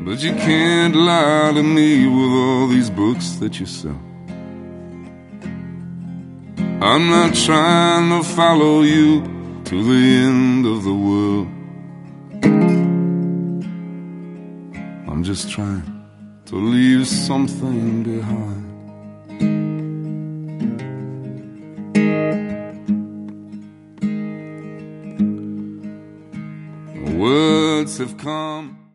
But you can't lie to me with all these books that you sell. I'm not trying to follow you to the end of the world. I'm just trying to leave something behind. Words have come